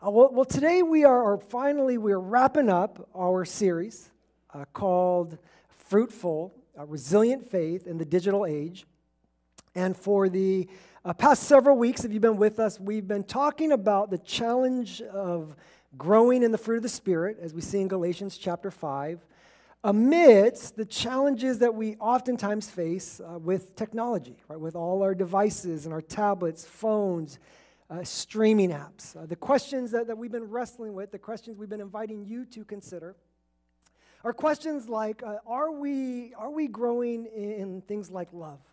Well, today we are wrapping up our series called Fruitful, Resilient Faith in the Digital Age. And for the past several weeks, if you've been with us, we've been talking about the challenge of growing in the fruit of the Spirit, as we see in Galatians chapter 5, amidst the challenges that we oftentimes face with technology, right? With all our devices and our tablets, phones, streaming apps. The questions that we've been wrestling with, the questions we've been inviting you to consider, are questions like, are we growing in things like love?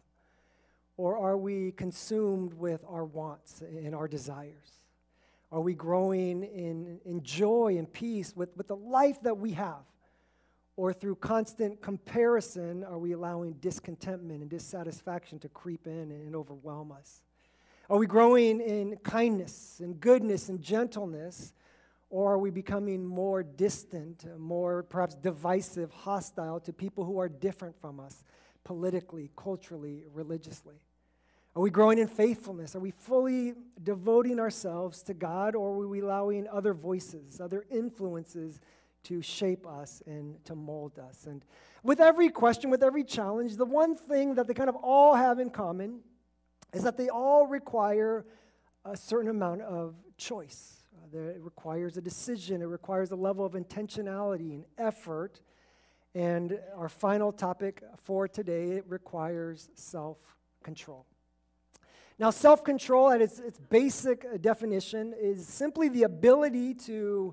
Or are we consumed with our wants and our desires? Are we growing in joy and peace with the life that we have? Or through constant comparison, are we allowing discontentment and dissatisfaction to creep in and overwhelm us? Are we growing in kindness and goodness and gentleness, or are we becoming more distant, more perhaps divisive, hostile to people who are different from us politically, culturally, religiously? Are we growing in faithfulness? Are we fully devoting ourselves to God, or are we allowing other voices, other influences to shape us and to mold us? And with every question, with every challenge, the one thing that they kind of all have in common is that they all require a certain amount of choice. It requires a decision. It requires a level of intentionality and effort. And our final topic for today, it requires self-control. Now, self-control at its basic definition is simply the ability to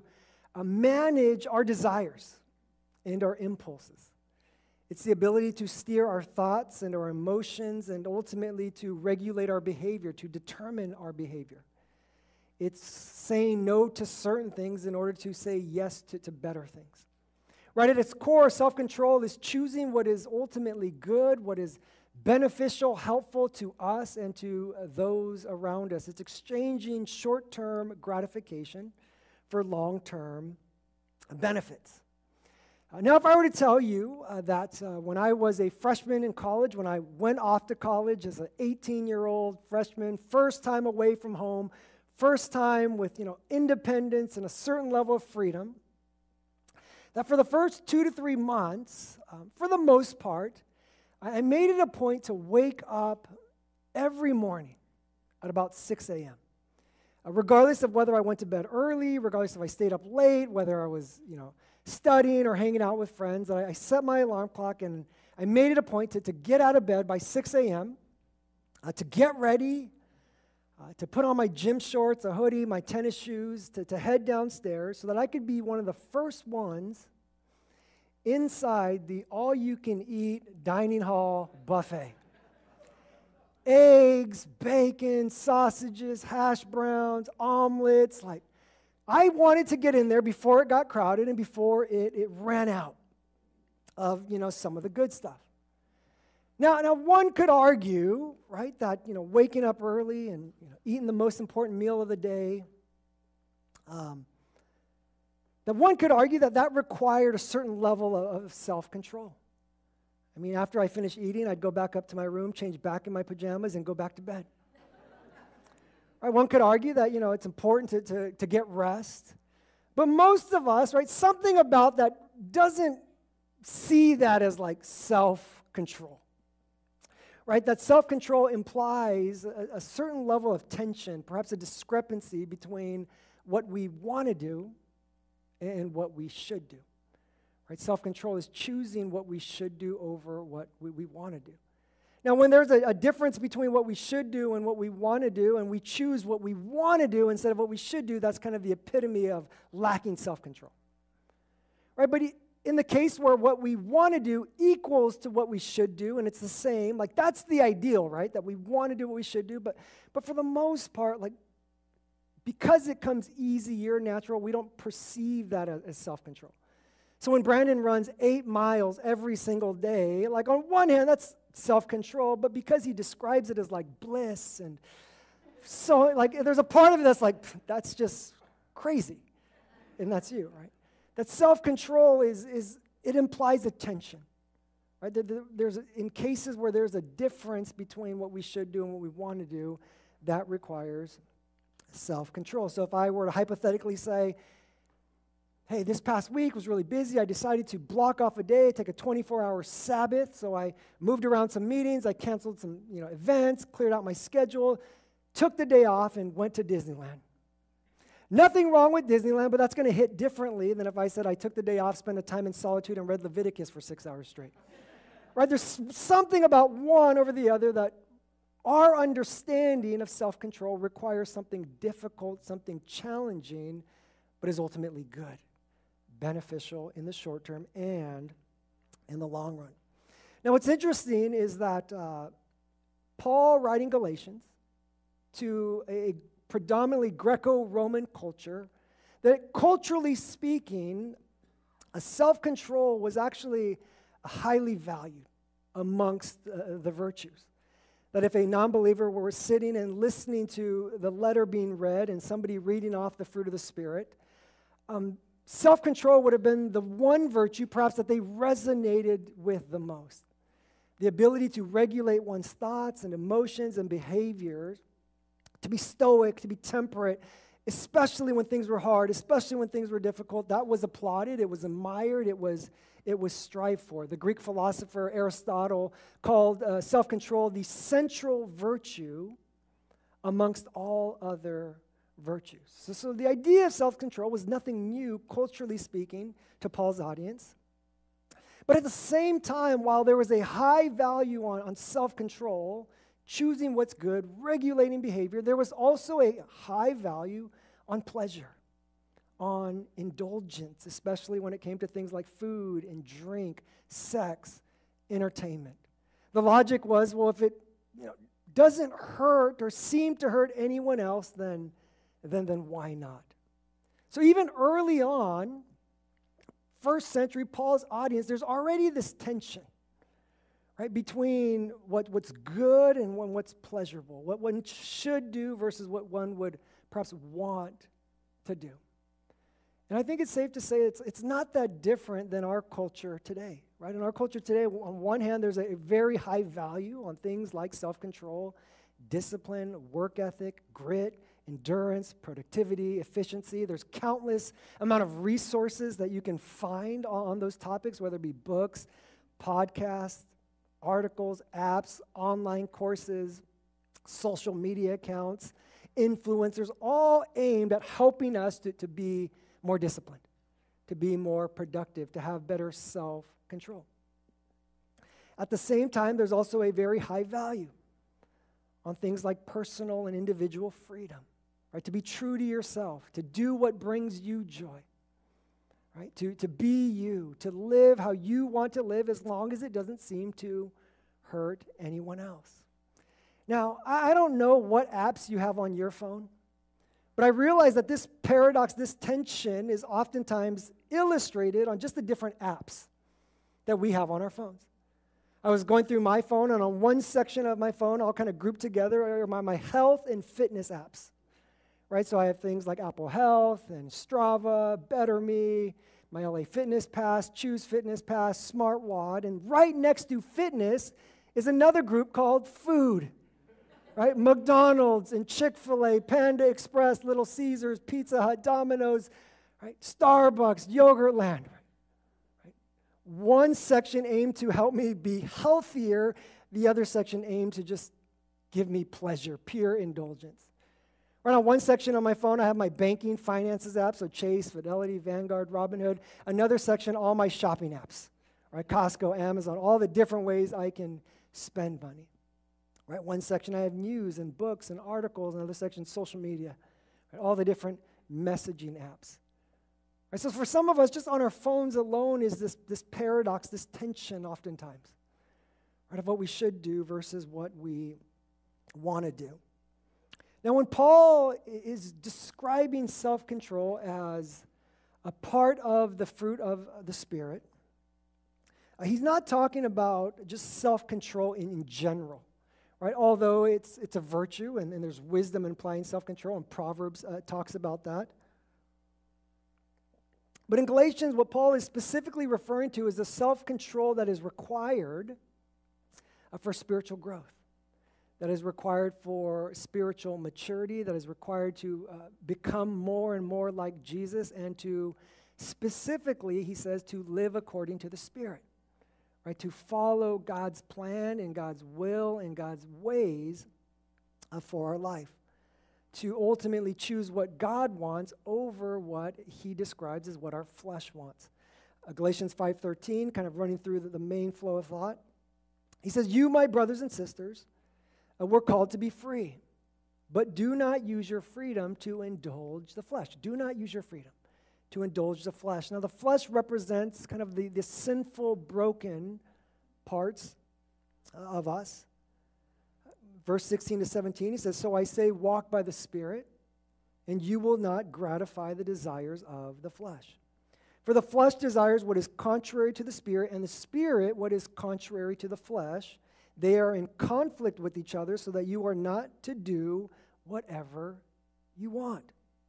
manage our desires and our impulses. It's the ability to steer our thoughts and our emotions and ultimately to regulate our behavior, to determine our behavior. It's saying no to certain things in order to say yes to better things. Right at its core, self-control is choosing what is ultimately good, what is beneficial, helpful to us and to those around us. It's exchanging short-term gratification for long-term benefits. Now, if I were to tell you that when I was a freshman in college, when I went off to college as an 18-year-old freshman, first time away from home, first time with independence and a certain level of freedom, that for the first 2 to 3 months, for the most part, I made it a point to wake up every morning at about 6 a.m. Regardless of whether I went to bed early, regardless if I stayed up late, whether I was, studying or hanging out with friends, I set my alarm clock and I made it a point to get out of bed by 6 a.m., to get ready, to put on my gym shorts, a hoodie, my tennis shoes, to head downstairs so that I could be one of the first ones inside the all-you-can-eat dining hall buffet. Eggs, bacon, sausages, hash browns, omelets. I wanted to get in there before it got crowded and before it ran out of, some of the good stuff. Now one could argue, right, that, waking up early and eating the most important meal of the day, that one could argue that required a certain level of self-control. I mean, after I finished eating, I'd go back up to my room, change back in my pajamas, and go back to bed. Right, one could argue that, it's important to get rest. But most of us, right, something about that doesn't see that as like self-control. Right, that self-control implies a certain level of tension, perhaps a discrepancy between what we want to do and what we should do. Right, self-control is choosing what we should do over what we want to do. Now, when there's a difference between what we should do and what we want to do, and we choose what we want to do instead of what we should do, that's kind of the epitome of lacking self-control. Right, but in the case where what we want to do equals to what we should do, and it's the same, that's the ideal, right, that we want to do what we should do, but for the most part, because it comes easier, natural, we don't perceive that as self-control. So when Brandon runs 8 miles every single day, on one hand, that's self-control, but because he describes it as bliss, and so there's a part of it that's just crazy, and that's you, right? That self-control it implies attention, right? There's in cases where there's a difference between what we should do and what we want to do, that requires self-control. So if I were to hypothetically say, hey, this past week was really busy. I decided to block off a day, take a 24-hour Sabbath. So I moved around some meetings. I canceled some events, cleared out my schedule, took the day off, and went to Disneyland. Nothing wrong with Disneyland, but that's going to hit differently than if I said I took the day off, spent a time in solitude, and read Leviticus for 6 hours straight. Right? There's something about one over the other that our understanding of self-control requires something difficult, something challenging, but is ultimately good, beneficial in the short term and in the long run. Now, what's interesting is that Paul, writing Galatians to a predominantly Greco-Roman culture, that culturally speaking, a self-control was actually highly valued amongst the virtues. That if a non-believer were sitting and listening to the letter being read and somebody reading off the fruit of the Spirit, self-control would have been the one virtue perhaps that they resonated with the most. The ability to regulate one's thoughts and emotions and behaviors, to be stoic, to be temperate, especially when things were hard, especially when things were difficult. That was applauded, it was admired, it was strived for. The Greek philosopher Aristotle called self-control the central virtue amongst all other virtues. So the idea of self-control was nothing new, culturally speaking, to Paul's audience. But at the same time, while there was a high value on self-control, choosing what's good, regulating behavior, there was also a high value on pleasure, on indulgence, especially when it came to things like food and drink, sex, entertainment. The logic was, well, if it doesn't hurt or seem to hurt anyone else, then why not? So even early on, first century, Paul's audience, there's already this tension, right, between what's good and what's pleasurable, what one should do versus what one would perhaps want to do. And I think it's safe to say it's not that different than our culture today, right? In our culture today, on one hand, there's a very high value on things like self-control, discipline, work ethic, grit, endurance, productivity, efficiency. There's countless amount of resources that you can find on those topics, whether it be books, podcasts, articles, apps, online courses, social media accounts, influencers, all aimed at helping us to be more disciplined, to be more productive, to have better self-control. At the same time, there's also a very high value on things like personal and individual freedom, right? To be true to yourself, to do what brings you joy, right? To be you, to live how you want to live as long as it doesn't seem to hurt anyone else. Now, I don't know what apps you have on your phone, but I realize that this paradox, this tension is oftentimes illustrated on just the different apps that we have on our phones. I was going through my phone, and on one section of my phone, all kind of grouped together are my health and fitness apps, right? So I have things like Apple Health and Strava, Better Me, my LA Fitness Pass, Choose Fitness Pass, SmartWatt, and right next to fitness is another group called food, right? McDonald's and Chick-fil-A, Panda Express, Little Caesars, Pizza Hut, Domino's, right? Starbucks, Yogurtland. Right? One section aimed to help me be healthier. The other section aimed to just give me pleasure, pure indulgence. Right on one section on my phone, I have my banking finances app, so Chase, Fidelity, Vanguard, Robinhood. Another section, all my shopping apps, right? Costco, Amazon, all the different ways I can spend money. Right, one section I have news and books and articles, another section social media, right, all the different messaging apps. Right, so for some of us, just on our phones alone is this paradox, this tension oftentimes, right, of what we should do versus what we want to do. Now, when Paul is describing self-control as a part of the fruit of the Spirit, he's not talking about just self-control in general. Right? Although it's a virtue, and there's wisdom in applying self-control, and Proverbs talks about that. But in Galatians, what Paul is specifically referring to is the self-control that is required for spiritual growth. that is required for spiritual maturity, that is required to become more and more like Jesus, and to specifically, he says, to live according to the Spirit, right? To follow God's plan and God's will and God's ways for our life. To ultimately choose what God wants over what he describes as what our flesh wants. Galatians 5:13, kind of running through the main flow of thought. He says, you, my brothers and sisters, we're called to be free, but do not use your freedom to indulge the flesh. Do not use your freedom to indulge the flesh. Now, the flesh represents kind of the sinful, broken parts of us. Verse 16 to 17, he says, so I say, walk by the Spirit, and you will not gratify the desires of the flesh. For the flesh desires what is contrary to the Spirit, and the Spirit what is contrary to the flesh. They are in conflict with each other, so that you are not to do whatever you want.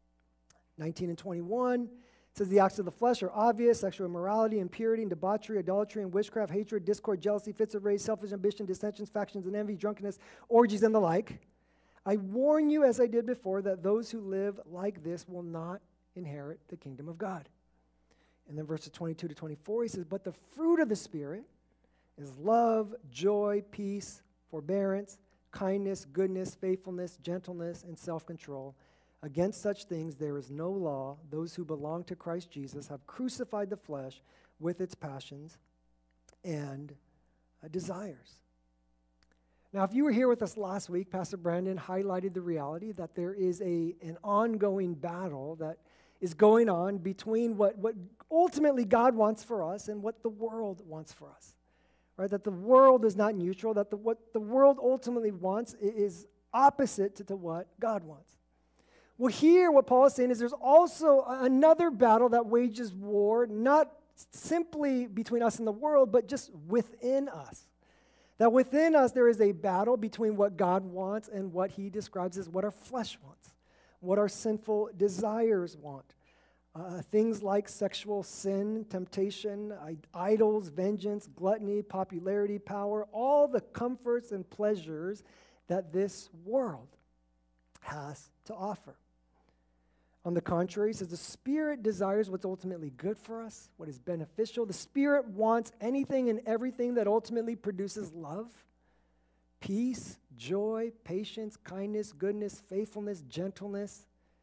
19 and 21 says the acts of the flesh are obvious: sexual immorality, impurity, and debauchery, idolatry, and witchcraft, hatred, discord, jealousy, fits of rage, selfish ambition, dissensions, factions, and envy, drunkenness, orgies, and the like. I warn you, as I did before, that those who live like this will not inherit the kingdom of God. And then verses 22 to 24, he says, but the fruit of the Spirit is love, joy, peace, forbearance, kindness, goodness, faithfulness, gentleness, and self-control. Against such things there is no law. Those who belong to Christ Jesus have crucified the flesh with its passions and desires. Now, if you were here with us last week, Pastor Brandon highlighted the reality that there is an ongoing battle that is going on between what ultimately God wants for us and what the world wants for us. Right? That the world is not neutral, that what the world ultimately wants is opposite to what God wants. Well, here what Paul is saying is there's also another battle that wages war, not simply between us and the world, but just within us. That within us there is a battle between what God wants and what he describes as what our flesh wants, what our sinful desires want. Things like sexual sin, temptation, idols, vengeance, gluttony, popularity, power, all the comforts and pleasures that this world has to offer. On the contrary, he says the Spirit desires what's ultimately good for us, what is beneficial. The Spirit wants anything and everything that ultimately produces love, peace, joy, patience, kindness, goodness, faithfulness, gentleness,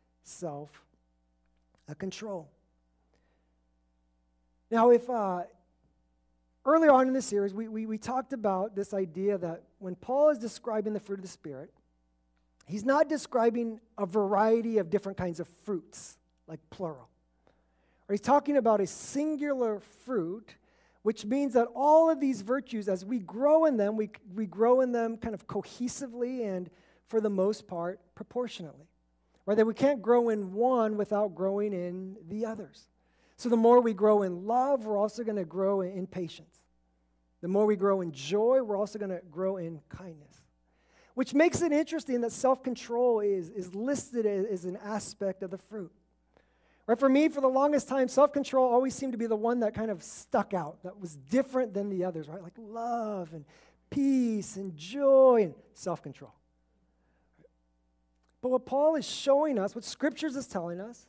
self-control. Now, if earlier on in this series, we talked about this idea that when Paul is describing the fruit of the Spirit, he's not describing a variety of different kinds of fruits, like plural. Or he's talking about a singular fruit, which means that all of these virtues, as we grow in them, we grow in them kind of cohesively and, for the most part, proportionately. Right? That we can't grow in one without growing in the others. So the more we grow in love, we're also going to grow in patience. The more we grow in joy, we're also going to grow in kindness. Which makes it interesting that self-control is listed as an aspect of the fruit. Right? For me, for the longest time, self-control always seemed to be the one that kind of stuck out, that was different than the others, right? Like love and peace and joy and self-control. But what Paul is showing us, what Scriptures is telling us,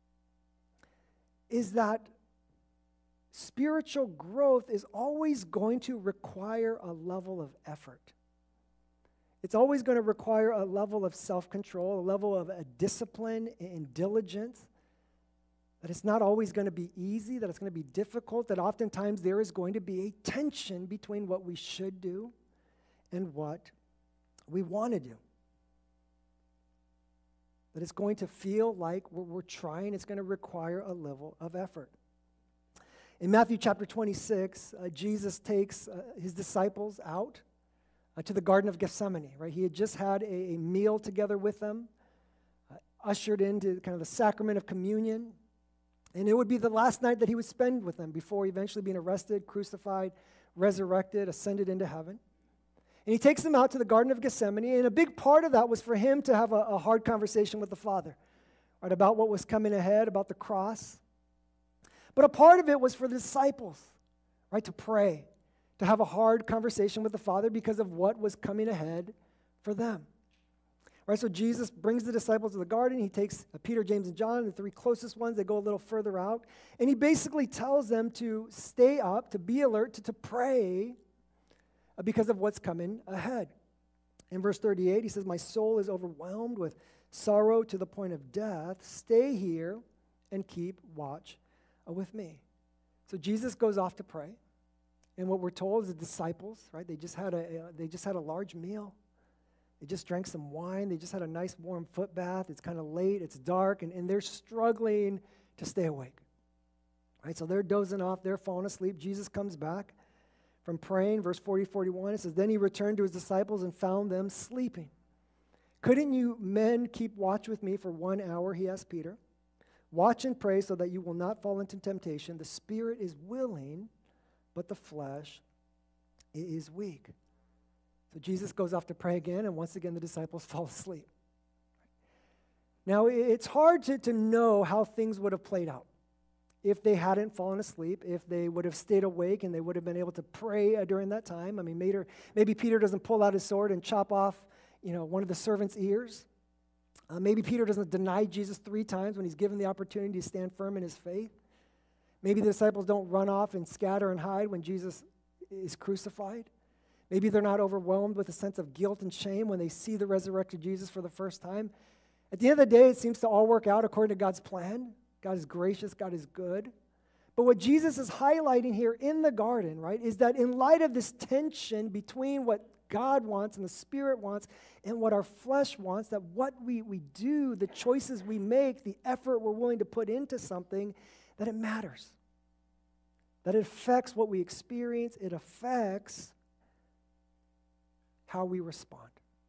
is that spiritual growth is always going to require a level of effort. It's always going to require a level of self-control, a level of discipline and diligence, that it's not always going to be easy, that it's going to be difficult, that oftentimes there is going to be a tension between what we should do and what we want to do. That it's going to feel like we're trying, it's going to require a level of effort. In Matthew chapter 26, Jesus takes his disciples out to the Garden of Gethsemane, right? He had just had a meal together with them, ushered into kind of the sacrament of communion, and it would be the last night that he would spend with them before eventually being arrested, crucified, resurrected, ascended into heaven. And he takes them out to the Garden of Gethsemane, and a big part of that was for him to have a hard conversation with the Father, right, about what was coming ahead, about the cross. But a part of it was for the disciples, right, to pray, to have a hard conversation with the Father because of what was coming ahead for them. Right, so Jesus brings the disciples to the garden. He takes Peter, James, and John, the three closest ones. They go a little further out. And he basically tells them to stay up, to be alert, to pray because of what's coming ahead. In verse 38, he says, "My soul is overwhelmed with sorrow to the point of death. Stay here and keep watch with me." So Jesus goes off to pray. And what we're told is the disciples, right, they just had a large meal. They just drank some wine. They just had a nice warm foot bath. It's kind of late. It's dark. And they're struggling to stay awake. Right? So they're dozing off. They're falling asleep. Jesus comes back from praying. Verse 40, 41, it says, "Then he returned to his disciples and found them sleeping. 'Couldn't you men keep watch with me for 1 hour?' he asked Peter. 'Watch and pray so that you will not fall into temptation. The spirit is willing, but the flesh is weak.'" So Jesus goes off to pray again, and once again the disciples fall asleep. Now, it's hard to know how things would have played out if they hadn't fallen asleep, if they would have stayed awake and they would have been able to pray during that time. I mean, maybe Peter doesn't pull out his sword and chop off, one of the servants' ears. Maybe Peter doesn't deny Jesus 3 times when he's given the opportunity to stand firm in his faith. Maybe the disciples don't run off and scatter and hide when Jesus is crucified. Maybe they're not overwhelmed with a sense of guilt and shame when they see the resurrected Jesus for the first time. At the end of the day, it seems to all work out according to God's plan. God is gracious, God is good. But what Jesus is highlighting here in the garden, right, is that in light of this tension between what God wants and the Spirit wants and what our flesh wants, that what we do, the choices we make, the effort we're willing to put into something, that it matters. That it affects what we experience. It affects how we respond.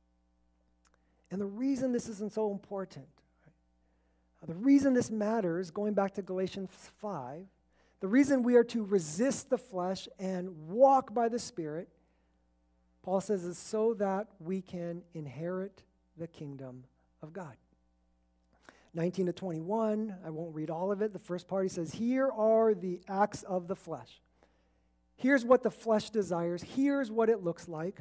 And the reason this isn't so important, right, the reason this matters, going back to Galatians 5, the reason we are to resist the flesh and walk by the Spirit, Paul says, is so that we can inherit the kingdom of God. 19 to 21, I won't read all of it. The first part, he says, "Here are the acts of the flesh." Here's what the flesh desires. Here's what it looks like.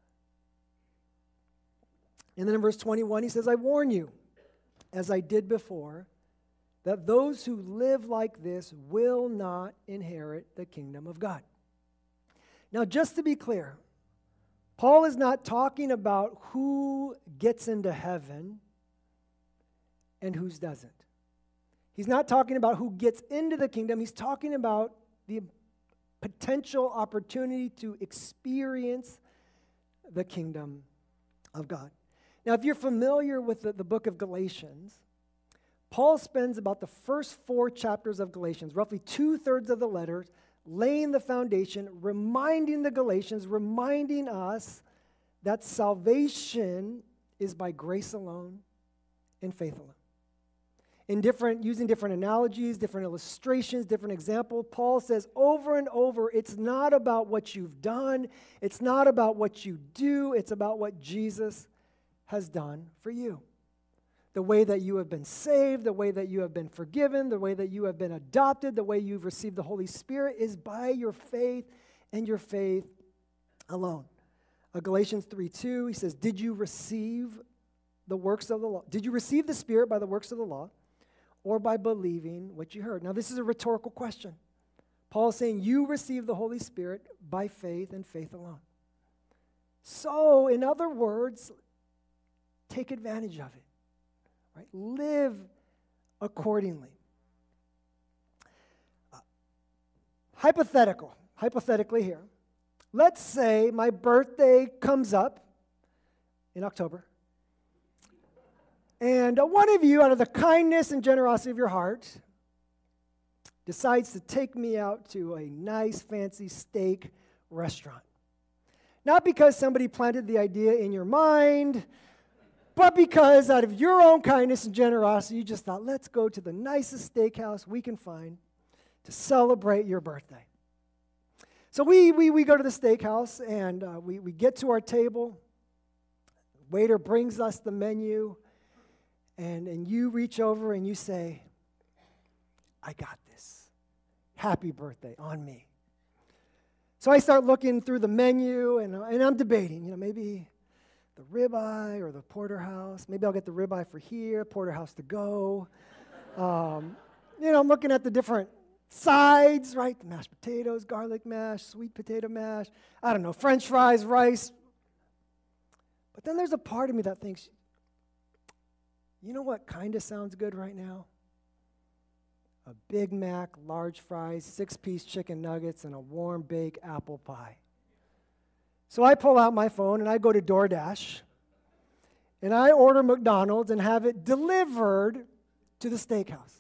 And then in verse 21, he says, "I warn you, as I did before, that those who live like this will not inherit the kingdom of God." Now, just to be clear, Paul is not talking about who gets into heaven and who doesn't. He's not talking about who gets into the kingdom. He's talking about the potential opportunity to experience the kingdom of God. Now, if you're familiar with the book of Galatians, Paul spends about the first 4 chapters of Galatians, roughly 2/3 of the letters, laying the foundation, reminding the Galatians, reminding us that salvation is by grace alone and faith alone. Using different analogies, different illustrations, different examples, Paul says over and over, it's not about what you've done, it's not about what you do, it's about what Jesus has done for you. The way that you have been saved, the way that you have been forgiven, the way that you have been adopted, the way you've received the Holy Spirit is by your faith and your faith alone. Galatians 3:2, he says, "Did you receive the works of the law? Did you receive the Spirit by the works of the law or by believing what you heard?" Now, this is a rhetorical question. Paul is saying you receive the Holy Spirit by faith and faith alone. So, in other words, take advantage of it. Right? Live accordingly. Hypothetically here, let's say my birthday comes up in October, and one of you, out of the kindness and generosity of your heart, decides to take me out to a nice, fancy steak restaurant. Not because somebody planted the idea in your mind, but because out of your own kindness and generosity, you just thought, let's go to the nicest steakhouse we can find to celebrate your birthday. So we go to the steakhouse, and we get to our table. Waiter brings us the menu, and you reach over and you say, "I got this. Happy birthday on me." So I start looking through the menu, and I'm debating, maybe the ribeye or the porterhouse. Maybe I'll get the ribeye for here, porterhouse to go. I'm looking at the different sides, right? The mashed potatoes, garlic mash, sweet potato mash, I don't know, French fries, rice. But then there's a part of me that thinks, you know what kind of sounds good right now? A Big Mac, large fries, 6-piece chicken nuggets, and a warm baked apple pie. So I pull out my phone and I go to DoorDash and I order McDonald's and have it delivered to the steakhouse.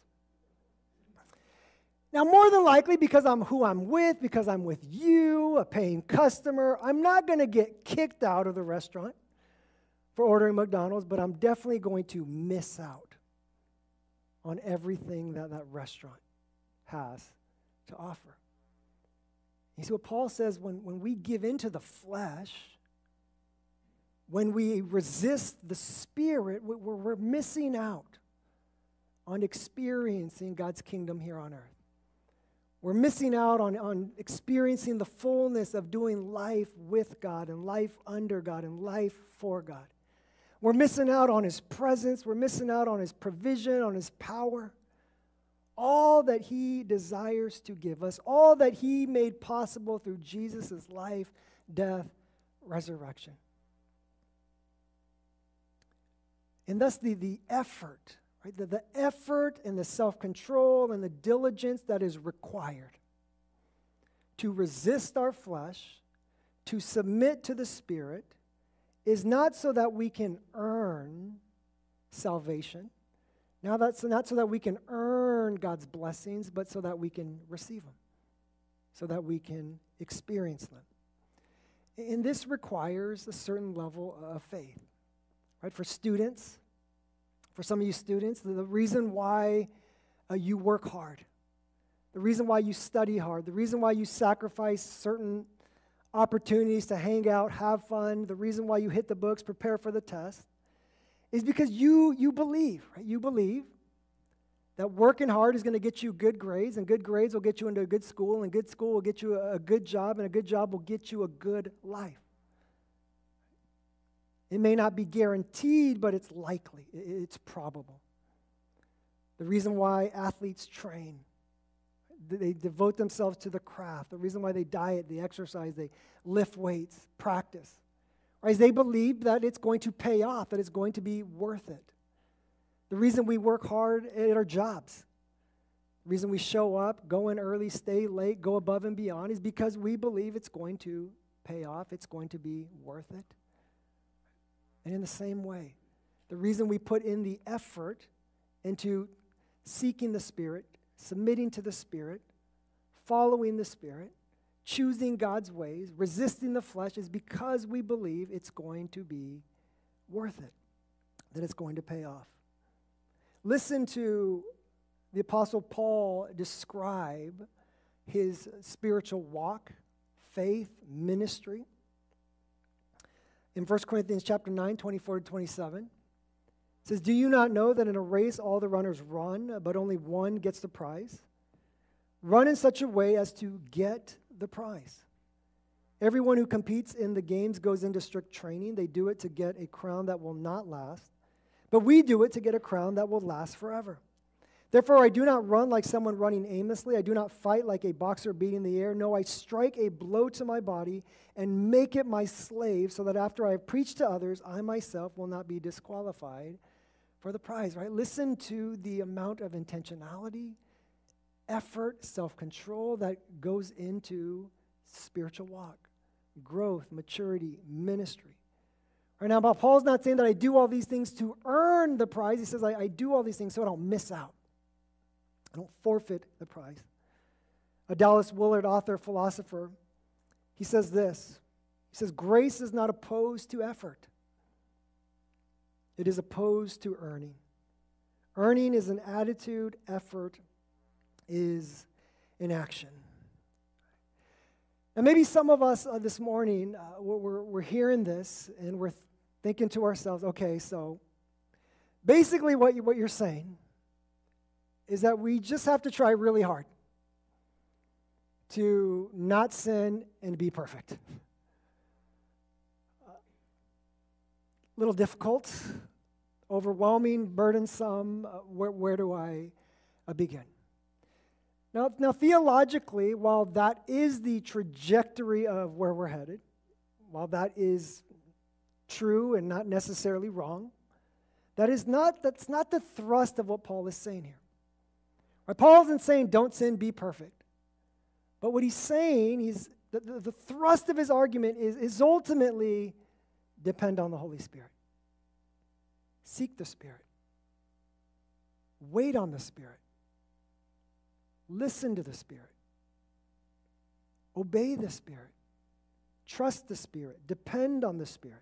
Now, more than likely, because I'm who I'm with, because I'm with you, a paying customer, I'm not going to get kicked out of the restaurant for ordering McDonald's, but I'm definitely going to miss out on everything that that restaurant has to offer. You see what Paul says, when we give into the flesh, when we resist the Spirit, we're missing out on experiencing God's kingdom here on earth. We're missing out on experiencing the fullness of doing life with God and life under God and life for God. We're missing out on His presence. We're missing out on His provision, on His power. All that He desires to give us, all that He made possible through Jesus' life, death, resurrection. And thus the effort, right? The effort and the self-control and the diligence that is required to resist our flesh, to submit to the Spirit, is not so that we can earn salvation. Now, that's not so that we can earn God's blessings, but so that we can receive them, so that we can experience them. And this requires a certain level of faith, right? For students, for some of you students, the reason why you work hard, the reason why you study hard, the reason why you sacrifice certain opportunities to hang out, have fun, the reason why you hit the books, prepare for the test, is because you believe, right? You believe that working hard is going to get you good grades, and good grades will get you into a good school, and good school will get you a good job, and a good job will get you a good life. It may not be guaranteed, but it's likely. It's probable. The reason why athletes train, they devote themselves to the craft. The reason why they diet, they exercise, they lift weights, practice. Right? They believe that it's going to pay off, that it's going to be worth it. The reason we work hard at our jobs, the reason we show up, go in early, stay late, go above and beyond, is because we believe it's going to pay off, it's going to be worth it. And in the same way, the reason we put in the effort into seeking the Spirit, submitting to the Spirit, following the Spirit, choosing God's ways, resisting the flesh, is because we believe it's going to be worth it, that it's going to pay off. Listen to the Apostle Paul describe his spiritual walk, faith, ministry. In 1 Corinthians chapter 9, 24 to 27, it says, "Do you not know that in a race all the runners run, but only one gets the prize? Run in such a way as to get the prize. Everyone who competes in the games goes into strict training. They do it to get a crown that will not last, but we do it to get a crown that will last forever. Therefore, I do not run like someone running aimlessly. I do not fight like a boxer beating the air. No, I strike a blow to my body and make it my slave, so that after I have preached to others, I myself will not be disqualified for the prize." Right? Listen to the amount of intentionality, effort, self-control that goes into spiritual walk, growth, maturity, ministry. Right now, Paul's not saying that I do all these things to earn the prize. He says I do all these things so I don't miss out. I don't forfeit the prize. Dallas Willard, author, philosopher, he says this. He says, "Grace is not opposed to effort. It is opposed to earning. Earning is an attitude, effort is an action." Now, maybe some of us this morning, we're hearing this and we're thinking to ourselves, okay, so basically what you're saying is that we just have to try really hard to not sin and be perfect. little difficult, overwhelming, burdensome. Where do I begin? Now, theologically, while that is the trajectory of where we're headed, while that is true and not necessarily wrong, that's not the thrust of what Paul is saying here. Right? Paul isn't saying don't sin, be perfect. But what he's saying, the thrust of his argument is ultimately depend on the Holy Spirit. Seek the Spirit. Wait on the Spirit. Listen to the Spirit. Obey the Spirit. Trust the Spirit. Depend on the Spirit.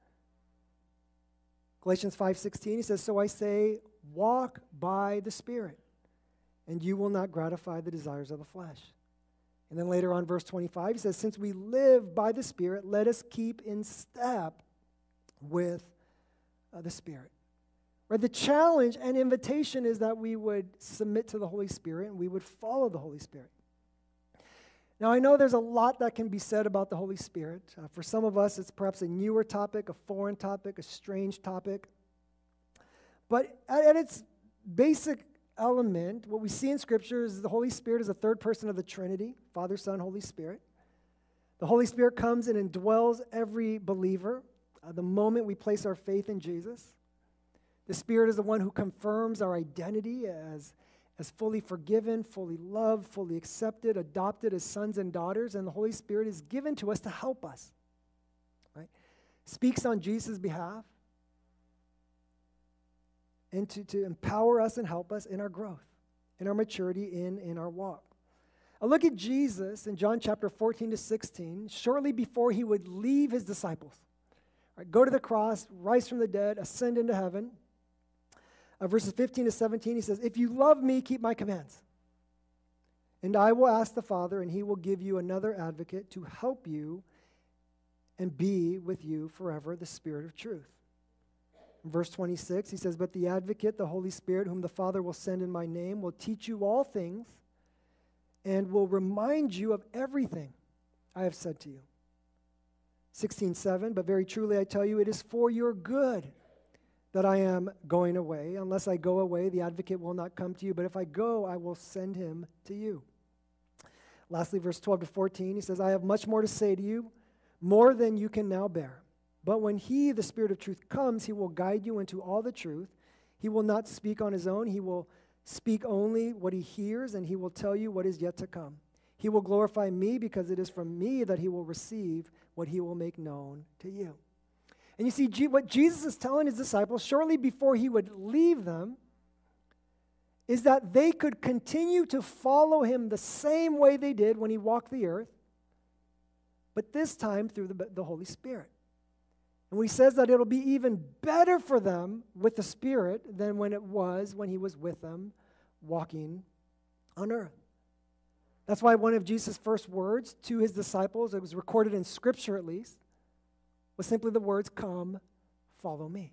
Galatians 5:16, he says, "So I say, walk by the Spirit, and you will not gratify the desires of the flesh." And then later on, verse 25, he says, "Since we live by the Spirit, let us keep in step with the Spirit." Right? The challenge and invitation is that we would submit to the Holy Spirit and we would follow the Holy Spirit. Now, I know there's a lot that can be said about the Holy Spirit. For some of us, it's perhaps a newer topic, a foreign topic, a strange topic. But at its basic element, what we see in Scripture is the Holy Spirit is the third person of the Trinity, Father, Son, Holy Spirit. The Holy Spirit comes and indwells every believer the moment we place our faith in Jesus. The Spirit is the one who confirms our identity as fully forgiven, fully loved, fully accepted, adopted as sons and daughters, and the Holy Spirit is given to us to help us, right? Speaks on Jesus' behalf and to empower us and help us in our growth, in our maturity, in our walk. Now look at Jesus in John chapter 14 to 16, shortly before he would leave his disciples, right? Go to the cross, rise from the dead, ascend into heaven. Verses 15 to 17, he says, "If you love me, keep my commands. And I will ask the Father, and he will give you another advocate to help you and be with you forever, the Spirit of truth." In verse 26, he says, "But the advocate, the Holy Spirit, whom the Father will send in my name, will teach you all things and will remind you of everything I have said to you." 16:7, "But very truly I tell you, it is for your good that I am going away. Unless I go away, the advocate will not come to you. But if I go, I will send him to you." Lastly, verse 12 to 14, he says, "I have much more to say to you, more than you can now bear. But when he, the Spirit of truth, comes, he will guide you into all the truth. He will not speak on his own. He will speak only what he hears, and he will tell you what is yet to come. He will glorify me, because it is from me that he will receive what he will make known to you." And you see, what Jesus is telling his disciples shortly before he would leave them is that they could continue to follow him the same way they did when he walked the earth, but this time through the Holy Spirit. And when he says that it'll be even better for them with the Spirit than when it was when he was with them walking on earth. That's why one of Jesus' first words to his disciples, it was recorded in Scripture at least, was simply the words, "Come, follow me."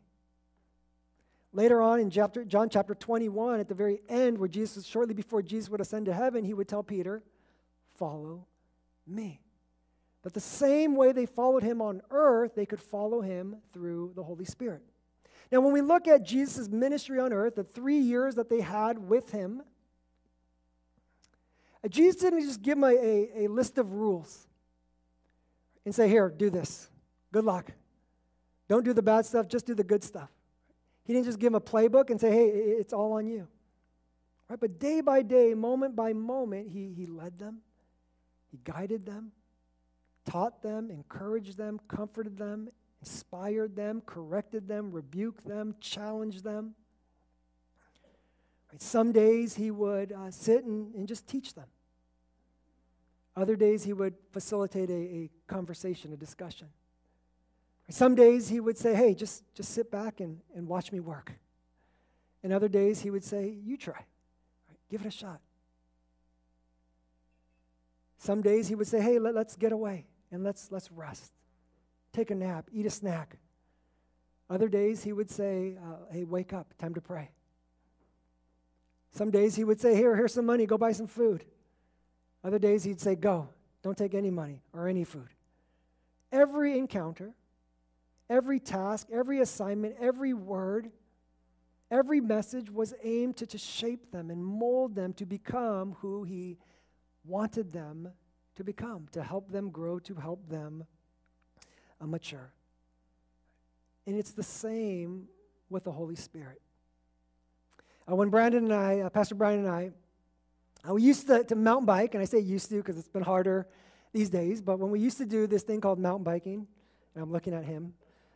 Later on in John chapter 21, at the very end, where shortly before Jesus would ascend to heaven, he would tell Peter, "Follow me." That the same way they followed him on earth, they could follow him through the Holy Spirit. Now, when we look at Jesus' ministry on earth, the 3 years that they had with him, Jesus didn't just give them a list of rules and say, "Here, do this. Good luck. Don't do the bad stuff, just do the good stuff." He didn't just give them a playbook and say, "Hey, it's all on you." Right? But day by day, moment by moment, he led them, he guided them, taught them, encouraged them, comforted them, inspired them, corrected them, rebuked them, challenged them. Right? Some days he would sit and just teach them. Other days he would facilitate a conversation, a discussion. Some days he would say, "Hey, just sit back and watch me work." And other days he would say, "You try. Right? Give it a shot." Some days he would say, "Hey, let's get away and let's rest. Take a nap, eat a snack." Other days he would say, "Hey, wake up, time to pray." Some days he would say, here's some money, go buy some food." Other days he'd say, "Go, don't take any money or any food." Every encounter, every task, every assignment, every word, every message was aimed to shape them and mold them to become who he wanted them to become, to help them grow, to help them mature. And it's the same with the Holy Spirit. When Brandon and I, Pastor Brian and I, we used to mountain bike, and I say used to because it's been harder these days, but when we used to do this thing called mountain biking, and I'm looking at him,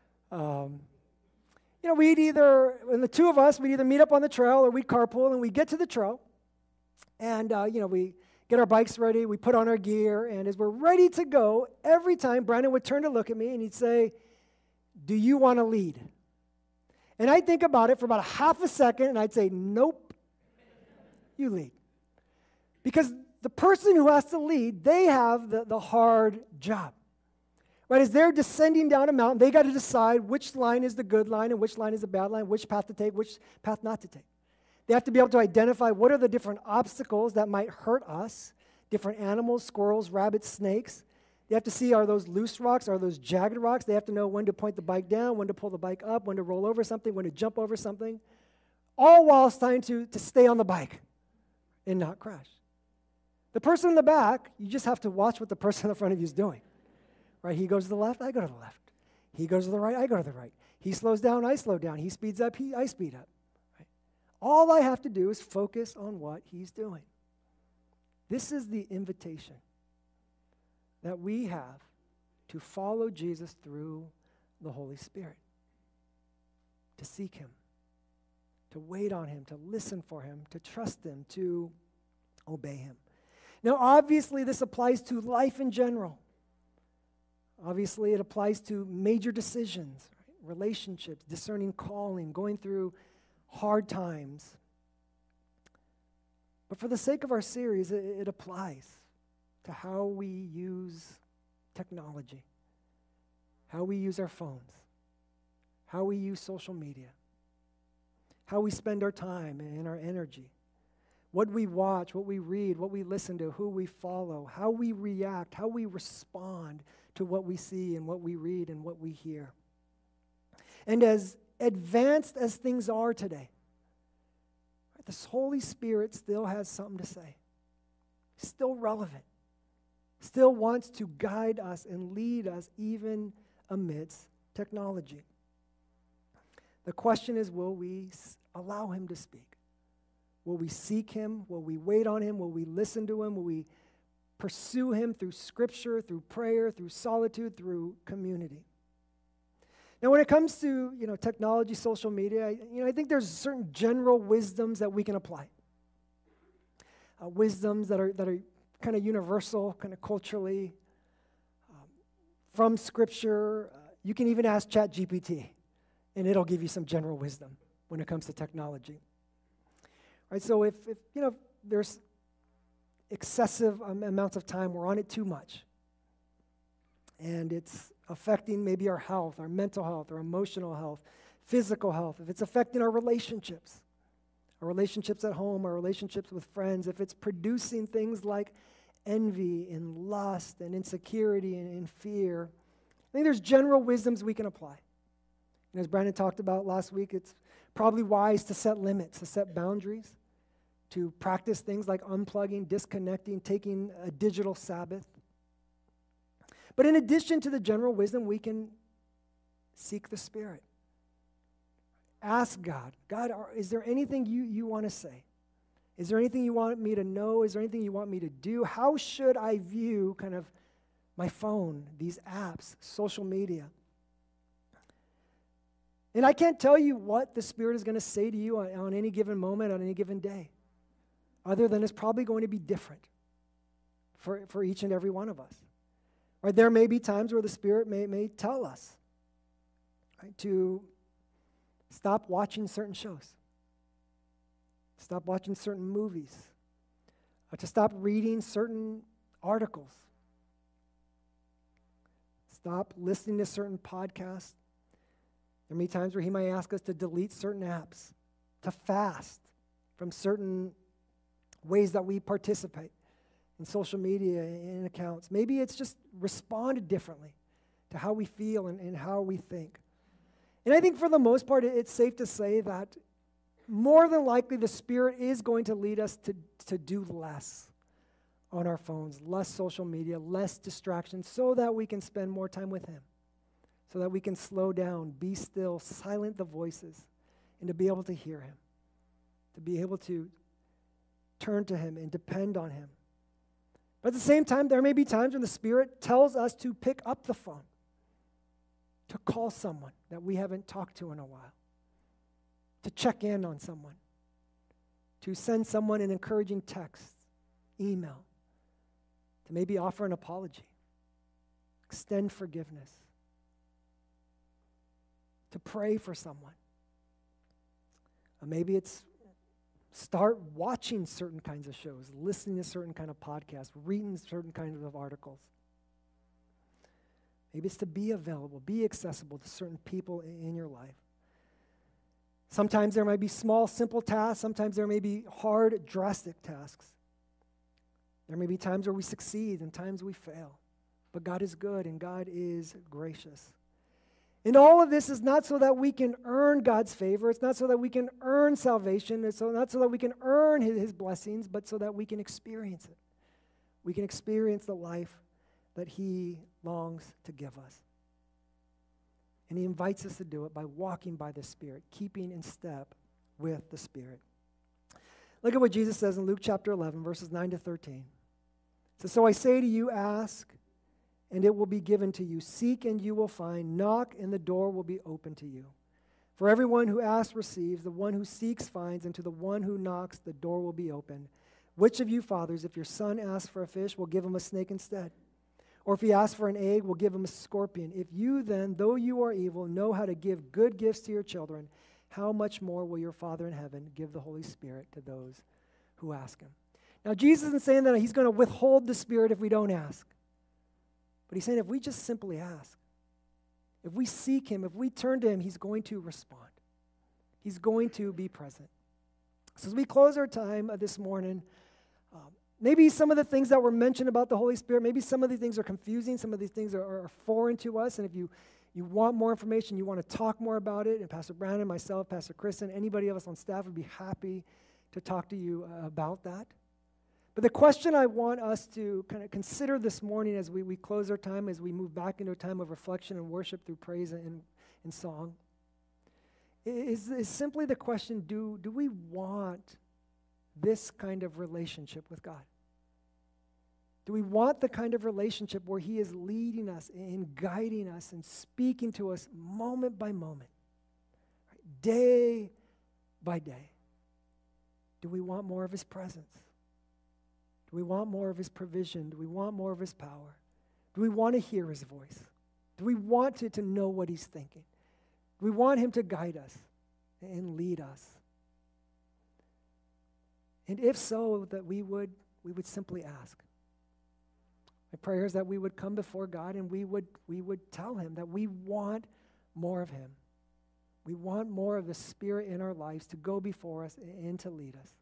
we'd either, and the two of us, we'd either meet up on the trail or we'd carpool, and we'd get to the trail, and, we get our bikes ready, we put on our gear, and as we're ready to go, every time Brandon would turn to look at me, and he'd say, "Do you want to lead?" And I'd think about it for about a half a second, and I'd say, "Nope, you lead." Because the person who has to lead, they have the hard job. Right? As they're descending down a mountain, they got to decide which line is the good line and which line is the bad line, which path to take, which path not to take. They have to be able to identify what are the different obstacles that might hurt us, different animals, squirrels, rabbits, snakes. They have to see, are those loose rocks, are those jagged rocks? They have to know when to point the bike down, when to pull the bike up, when to roll over something, when to jump over something, all while trying to stay on the bike and not crash. The person in the back, you just have to watch what the person in front of you is doing. Right? He goes to the left, I go to the left. He goes to the right, I go to the right. He slows down, I slow down. He speeds up, I speed up. Right? All I have to do is focus on what he's doing. This is the invitation that we have to follow Jesus through the Holy Spirit, to seek him, to wait on him, to listen for him, to trust him, to obey him. Now, obviously, this applies to life in general. Obviously, it applies to major decisions, right? Relationships, discerning calling, going through hard times. But for the sake of our series, it applies to how we use technology, how we use our phones, how we use social media, how we spend our time and our energy, what we watch, what we read, what we listen to, who we follow, how we react, how we respond to what we see and what we read and what we hear. And as advanced as things are today, the Holy Spirit still has something to say. He's still relevant. Still wants to guide us and lead us even amidst technology. The question is, will we allow him to speak? Will we seek him? Will we wait on him? Will we listen to him? Will we pursue him through scripture, through prayer, through solitude, through community? Now, when it comes to technology, social media, I think there's certain general wisdoms that we can apply. Wisdoms that are kind of universal, kind of culturally, from Scripture. You can even ask ChatGPT, and it'll give you some general wisdom when it comes to technology. Right? So if there's excessive amounts of time, we're on it too much, and it's affecting maybe our health, our mental health, our emotional health, physical health, if it's affecting our relationships at home, our relationships with friends, if it's producing things like envy and lust and insecurity and fear, I think there's general wisdoms we can apply. And as Brandon talked about last week, it's probably wise to set limits, to set boundaries, to practice things like unplugging, disconnecting, taking a digital Sabbath. But in addition to the general wisdom, we can seek the Spirit. Ask God, is there anything you want to say? Is there anything you want me to know? Is there anything you want me to do? How should I view kind of my phone, these apps, social media? And I can't tell you what the Spirit is going to say to you on any given moment, on any given day, other than it's probably going to be different for each and every one of us. Right? There may be times where the Spirit may tell us, right, to stop watching certain shows, stop watching certain movies, to stop reading certain articles, stop listening to certain podcasts. There may be times where he might ask us to delete certain apps, to fast from certain ways that we participate in social media and accounts. Maybe it's just respond differently to how we feel and how we think. And I think for the most part, it's safe to say that more than likely the Spirit is going to lead us to do less on our phones, less social media, less distractions, so that we can spend more time with Him, so that we can slow down, be still, silent the voices, and to be able to hear Him, to be able to turn to Him and depend on Him. But at the same time, there may be times when the Spirit tells us to pick up the phone, to call someone that we haven't talked to in a while, to check in on someone, to send someone an encouraging text, email, to maybe offer an apology, extend forgiveness, to pray for someone. Or maybe it's start watching certain kinds of shows, listening to certain kind of podcasts, reading certain kinds of articles. Maybe it's to be available, be accessible to certain people in your life. Sometimes there might be small, simple tasks. Sometimes there may be hard, drastic tasks. There may be times where we succeed and times we fail. But God is good and God is gracious. And all of this is not so that we can earn God's favor. It's not so that we can earn salvation. It's not so that we can earn His blessings, but so that we can experience it. We can experience the life that He longs to give us. And He invites us to do it by walking by the Spirit, keeping in step with the Spirit. Look at what Jesus says in Luke chapter 11, verses 9 to 13. It says, "So I say to you, ask, and it will be given to you. Seek, and you will find. Knock, and the door will be open to you. For everyone who asks receives, the one who seeks finds, and to the one who knocks the door will be open. Which of you fathers, if your son asks for a fish, will give him a snake instead? Or if he asks for an egg, will give him a scorpion? If you then, though you are evil, know how to give good gifts to your children, how much more will your Father in heaven give the Holy Spirit to those who ask Him?" Now, Jesus isn't saying that He's going to withhold the Spirit if we don't ask. But He's saying if we just simply ask, if we seek Him, if we turn to Him, He's going to respond. He's going to be present. So as we close our time this morning, maybe some of the things that were mentioned about the Holy Spirit, maybe some of these things are confusing, some of these things are foreign to us, and if you want more information, you want to talk more about it, and Pastor Brandon, myself, Pastor Kristen, anybody of us on staff would be happy to talk to you about that. But the question I want us to kind of consider this morning as we close our time, as we move back into a time of reflection and worship through praise and song, is simply the question, do we want this kind of relationship with God? Do we want the kind of relationship where He is leading us and guiding us and speaking to us moment by moment, right? Day by day? Do we want more of His presence? Do we want more of His provision? Do we want more of His power? Do we want to hear His voice? Do we want to know what He's thinking? Do we want Him to guide us and lead us? And if so, that we would simply ask. My prayer is that we would come before God and we would tell Him that we want more of Him. We want more of the Spirit in our lives to go before us and to lead us.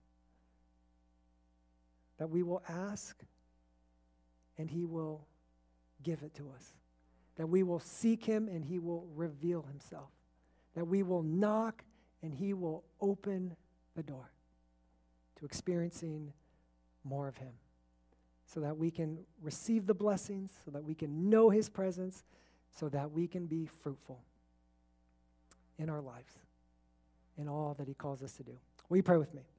That we will ask and He will give it to us. That we will seek Him and He will reveal Himself. That we will knock and He will open the door to experiencing more of Him. So that we can receive the blessings, so that we can know His presence, so that we can be fruitful in our lives, in all that He calls us to do. Will you pray with me?